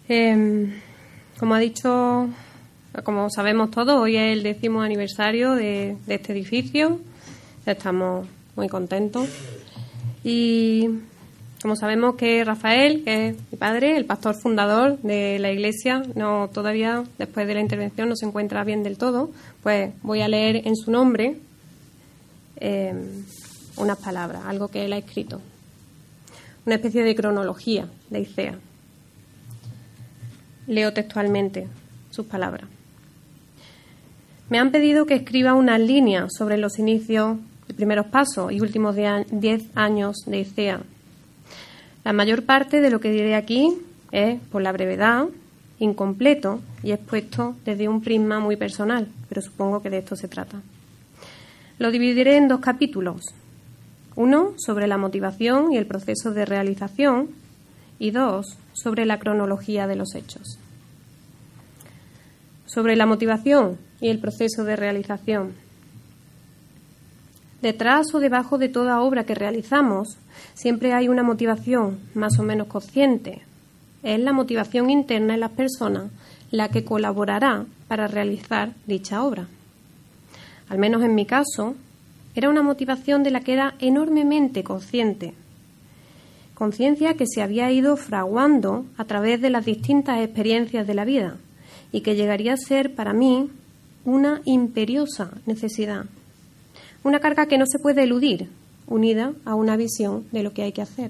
Como sabemos todos, hoy es el 10º aniversario de este edificio. Estamos muy contentos. Y como sabemos que Rafael, que es mi padre, el pastor fundador de la iglesia, todavía después de la intervención no se encuentra bien del todo, pues voy a leer en su nombre unas palabras, algo que él ha escrito. Una especie de cronología de ICEA. Leo textualmente sus palabras. Me han pedido que escriba unas líneas sobre los inicios, primeros pasos y últimos 10 años de ICEA. La mayor parte de lo que diré aquí es, por la brevedad, incompleto y expuesto desde un prisma muy personal, pero supongo que de esto se trata. Lo dividiré en 2 capítulos. Uno sobre la motivación y el proceso de realización y 2 sobre la cronología de los hechos. Sobre la motivación y el proceso de realización. Detrás o debajo de toda obra que realizamos siempre hay una motivación más o menos consciente. Es la motivación interna en las personas la que colaborará para realizar dicha obra. Al menos en mi caso, era una motivación de la que era enormemente consciente. Conciencia que se había ido fraguando a través de las distintas experiencias de la vida y que llegaría a ser para mí una imperiosa necesidad. Una carga que no se puede eludir, unida a una visión de lo que hay que hacer.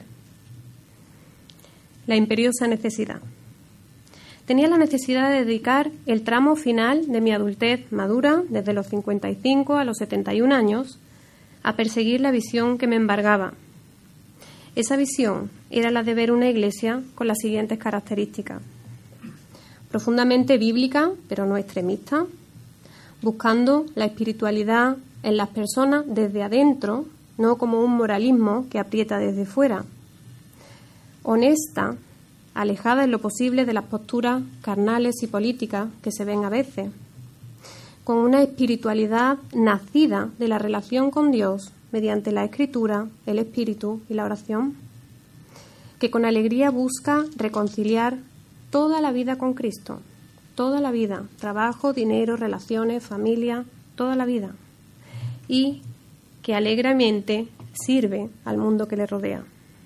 La imperiosa necesidad. Tenía la necesidad de dedicar el tramo final de mi adultez madura, desde los 55 a los 71 años, a perseguir la visión que me embargaba. Esa visión era la de ver una iglesia con las siguientes características. Profundamente bíblica, pero no extremista, buscando la espiritualidad en las personas desde adentro, no como un moralismo que aprieta desde fuera. Honesta, alejada en lo posible de las posturas carnales y políticas que se ven a veces, con una espiritualidad nacida de la relación con Dios mediante la Escritura, el Espíritu y la oración, que con alegría busca reconciliar toda la vida con Cristo, toda la vida, trabajo, dinero, relaciones, familia, toda la vida, y que alegremente sirve al mundo que le rodea.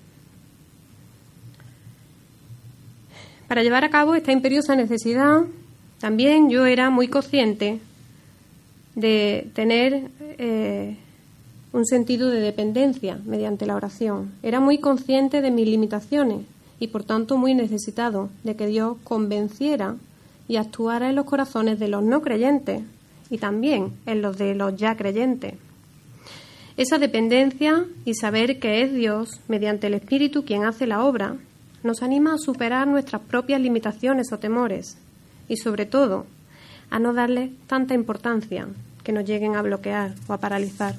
Para llevar a cabo esta imperiosa necesidad, también yo era muy consciente de tener un sentido de dependencia mediante la oración. Era muy consciente de mis limitaciones y, por tanto, muy necesitado de que Dios convenciera y actuara en los corazones de los no creyentes y también en los de los ya creyentes. Esa dependencia y saber que es Dios, mediante el Espíritu, quien hace la obra, nos anima a superar nuestras propias limitaciones o temores y, sobre todo, a no darle tanta importancia que nos lleguen a bloquear o a paralizar.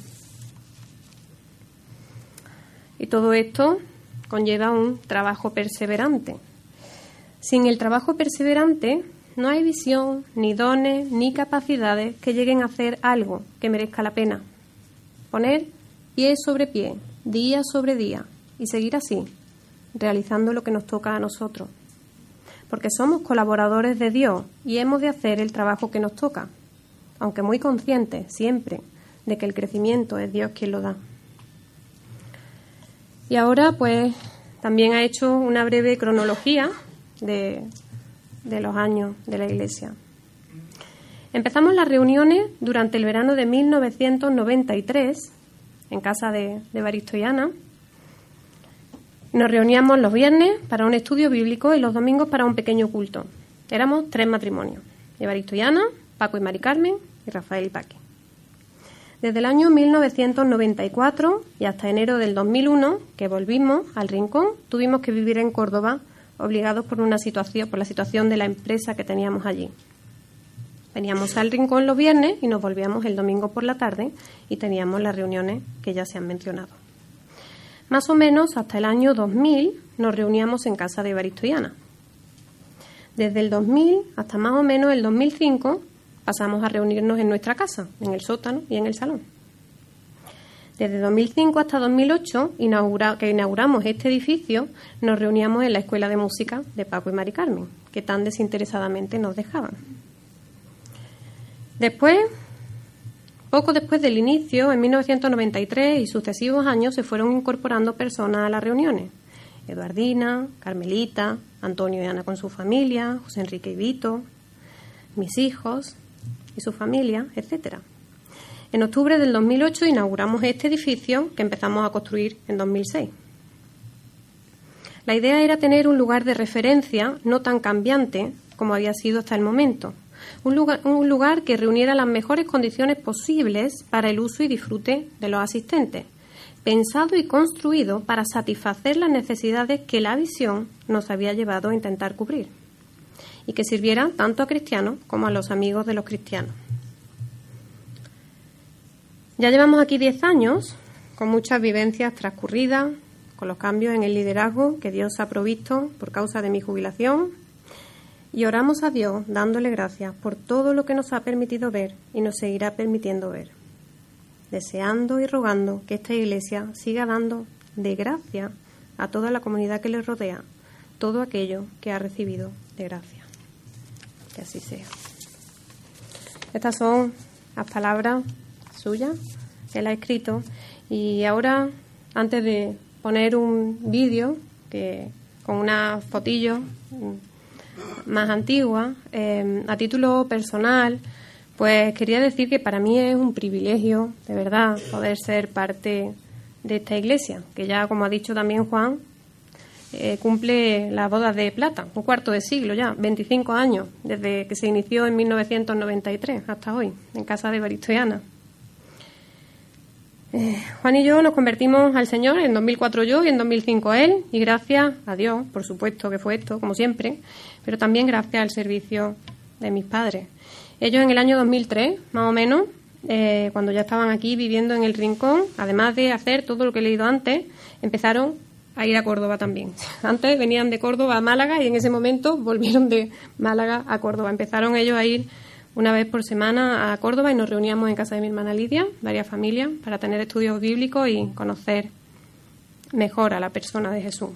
Y todo esto conlleva un trabajo perseverante. Sin el trabajo perseverante no hay visión, ni dones, ni capacidades que lleguen a hacer algo que merezca la pena. Poner pie sobre pie, día sobre día, y seguir así, realizando lo que nos toca a nosotros. Porque somos colaboradores de Dios y hemos de hacer el trabajo que nos toca, aunque muy conscientes siempre de que el crecimiento es Dios quien lo da. Y ahora, pues, también ha hecho una breve cronología de los años de la Iglesia. Empezamos las reuniones durante el verano de 1993 en casa de Evaristo y Ana. Nos reuníamos los viernes para un estudio bíblico y los domingos para un pequeño culto. Éramos 3 matrimonios: Evaristo y Ana, Paco y Mari Carmen y Rafael y Paqui. Desde el año 1994 y hasta enero del 2001, que volvimos al Rincón, tuvimos que vivir en Córdoba, obligados por la situación de la empresa que teníamos allí. Veníamos al Rincón los viernes y nos volvíamos el domingo por la tarde y teníamos las reuniones que ya se han mencionado. Más o menos hasta el año 2000 nos reuníamos en casa de Evaristo y Ana. Desde el 2000 hasta más o menos el 2005 pasamos a reunirnos en nuestra casa, en el sótano y en el salón. Desde 2005 hasta 2008, que inauguramos este edificio, nos reuníamos en la Escuela de Música de Paco y Mari Carmen, que tan desinteresadamente nos dejaban. Después, poco después del inicio, en 1993 y sucesivos años, se fueron incorporando personas a las reuniones. Eduardina, Carmelita, Antonio y Ana con su familia, José Enrique y Vito, mis hijos y su familia, etcétera. En octubre del 2008 inauguramos este edificio que empezamos a construir en 2006. La idea era tener un lugar de referencia no tan cambiante como había sido hasta el momento. Un lugar que reuniera las mejores condiciones posibles para el uso y disfrute de los asistentes, pensado y construido para satisfacer las necesidades que la visión nos había llevado a intentar cubrir, y que sirviera tanto a cristianos como a los amigos de los cristianos. Ya llevamos aquí 10 años, con muchas vivencias transcurridas, con los cambios en el liderazgo que Dios ha provisto por causa de mi jubilación, y oramos a Dios dándole gracias por todo lo que nos ha permitido ver y nos seguirá permitiendo ver, deseando y rogando que esta Iglesia siga dando de gracia a toda la comunidad que le rodea todo aquello que ha recibido de gracia. Que así sea. Estas son las palabras suyas que él ha escrito, y ahora, antes de poner un vídeo con unas fotillos más antiguas, a título personal, pues quería decir que para mí es un privilegio, de verdad, poder ser parte de esta iglesia, que ya, como ha dicho también Juan, cumple las bodas de plata, un cuarto de siglo ya, 25 años, desde que se inició en 1993 hasta hoy, en casa de Evaristo y Ana. Juan y yo nos convertimos al Señor en 2004 yo y en 2005 él, y gracias a Dios, por supuesto que fue esto, como siempre, pero también gracias al servicio de mis padres. Ellos en el año 2003, más o menos, cuando ya estaban aquí viviendo en el Rincón, además de hacer todo lo que he leído antes, empezaron a ir a Córdoba también. Antes venían de Córdoba a Málaga y en ese momento volvieron de Málaga a Córdoba. Empezaron ellos a ir una vez por semana a Córdoba y nos reuníamos en casa de mi hermana Lidia, varias familias, para tener estudios bíblicos y conocer mejor a la persona de Jesús.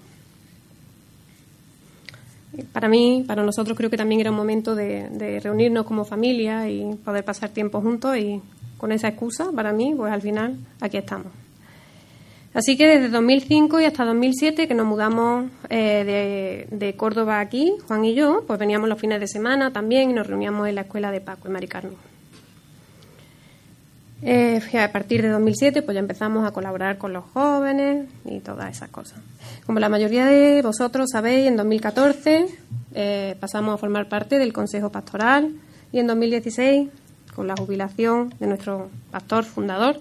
Para mí, para nosotros, creo que también era un momento de reunirnos como familia y poder pasar tiempo juntos, y con esa excusa, para mí, pues al final aquí estamos. Así que desde 2005 y hasta 2007, que nos mudamos de Córdoba aquí, Juan y yo, pues veníamos los fines de semana también y nos reuníamos en la escuela de Paco y Mari Carmen. A partir de 2007 pues ya empezamos a colaborar con los jóvenes y todas esas cosas. Como la mayoría de vosotros sabéis, en 2014 pasamos a formar parte del Consejo Pastoral, y en 2016, con la jubilación de nuestro pastor fundador,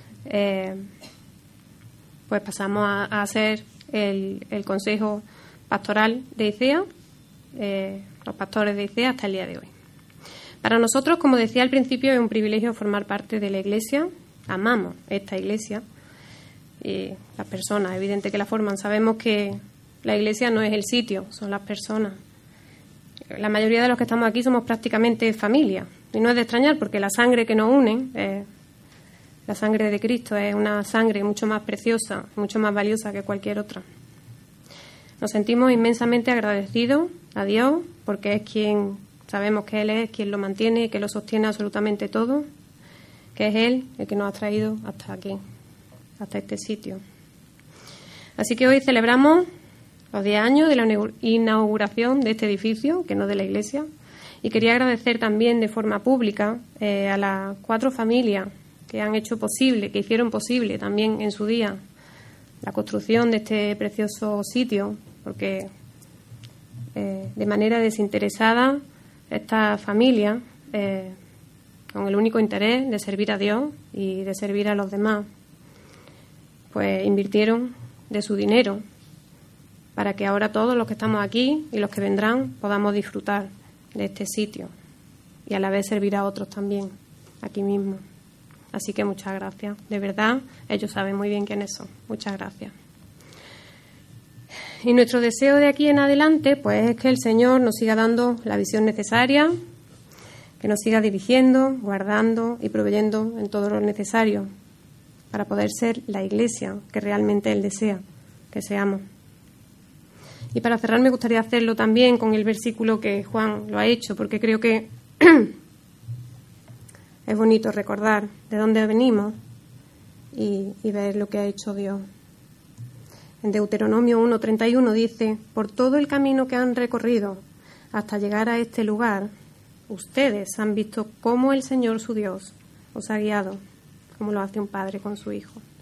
pues pasamos a ser el Consejo Pastoral de ICEA, los pastores de ICEA hasta el día de hoy. Para nosotros, como decía al principio, es un privilegio formar parte de la Iglesia. Amamos esta Iglesia y las personas, evidente que la forman. Sabemos que la Iglesia no es el sitio, son las personas. La mayoría de los que estamos aquí somos prácticamente familia, y no es de extrañar, porque la sangre que nos une, la sangre de Cristo, es una sangre mucho más preciosa, mucho más valiosa que cualquier otra. Nos sentimos inmensamente agradecidos a Dios, porque es quien, sabemos que Él es quien lo mantiene y que lo sostiene absolutamente todo, que es Él el que nos ha traído hasta aquí, hasta este sitio. Así que hoy celebramos los 10 años de la inauguración de este edificio, que no de la iglesia, y quería agradecer también de forma pública a las 4 familias que han hecho posible, que hicieron posible también en su día la construcción de este precioso sitio, porque de manera desinteresada esta familia, con el único interés de servir a Dios y de servir a los demás, pues invirtieron de su dinero para que ahora todos los que estamos aquí y los que vendrán podamos disfrutar de este sitio y a la vez servir a otros también aquí mismo. Así que muchas gracias. De verdad, ellos saben muy bien quiénes son. Muchas gracias. Y nuestro deseo de aquí en adelante, pues, es que el Señor nos siga dando la visión necesaria, que nos siga dirigiendo, guardando y proveyendo en todo lo necesario, para poder ser la Iglesia que realmente Él desea que seamos. Y para cerrar me gustaría hacerlo también con el versículo que Juan lo ha hecho, porque creo que es bonito recordar de dónde venimos y ver lo que ha hecho Dios. En Deuteronomio 1:31 dice: por todo el camino que han recorrido hasta llegar a este lugar, ustedes han visto cómo el Señor su Dios os ha guiado, como lo hace un padre con su hijo.